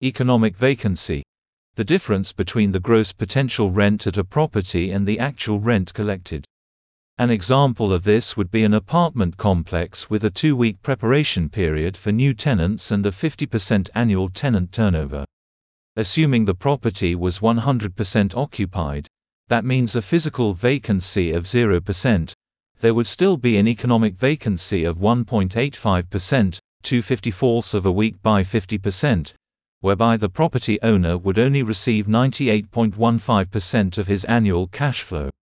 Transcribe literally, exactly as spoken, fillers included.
Economic vacancy. The difference between the gross potential rent at a property and the actual rent collected. An example of this would be an apartment complex with a two-week preparation period for new tenants and a fifty percent annual tenant turnover. Assuming the property was one hundred percent occupied, that means a physical vacancy of zero percent, there would still be an economic vacancy of one point eight five percent, two fifty-fourths of a week by fifty percent, whereby the property owner would only receive ninety-eight point one five percent of his annual cash flow.